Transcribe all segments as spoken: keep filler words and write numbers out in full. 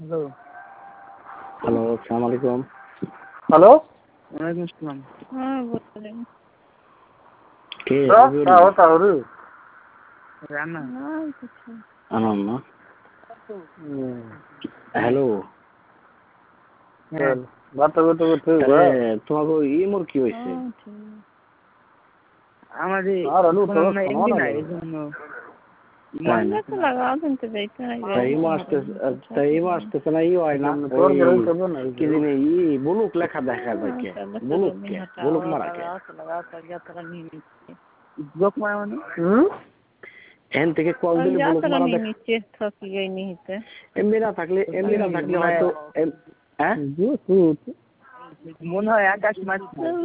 Hello hello, আসসালামু আলাইকুম। Hello, ওয়ালাইকুম আসসালাম। হ্যাঁ বলেন। কে তাও তাও রে রান্না না কিছু আনাম না। হ্যালো, হ্যাঁ বাতা বাতা করতে তোমাকে ইমোর কি হয়েছে? আমাদের আর আলু তো এমবি না এই জন্য মনে তো লাগাও কিন্তু দেখতে না তাই মাস্টার তাই মাস্টার তো নাই হয় না। তোর গরম করব না কি দিনে ই বুলুক লেখা দেখা যায় কে? বুলুক কে? বুলুক মারা কে? ব্লক মারা মানে হুম এন থেকে কল দিলে বুলুক মারা দেখ। নিচে থাকি গই নিতে এমবি না থাকলে এমবি না থাকলে হয়তো হ্যাঁ মনে হয় আকাশ মাছ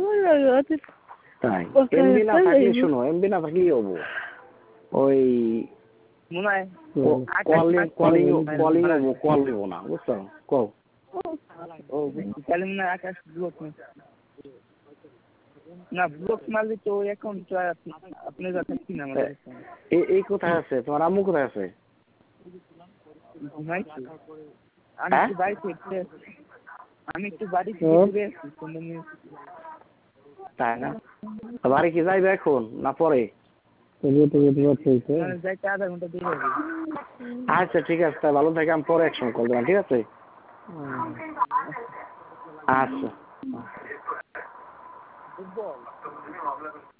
তাই এমবি না থাকলে শোনো এমবি না থাকলে হবো ওই মনে হয় কলিং কলিং কলিং হবো কল দিব না বুঝছো কও ও তাহলে মনে হয় আকাশ ব্লক না ব্লক মারলে তো অ্যাকাউন্ট আপনি যাচ্ছেন কি না আমাদের এই এই কোথায় আছে তোমার আম্মু কোথায় আছে? ঘুমাইছি আমি একটু বাড়ি থেকে আমি একটু বাড়ি থেকে তাই না বাড়ি কি যাইবে এখন না পরে? যাইতে আধা ঘন্টা দেরি হবে। আচ্ছা ঠিক আছে তাই ভালো থাকে আমি পরে একসময় কল দিলাম ঠিক আছে আচ্ছা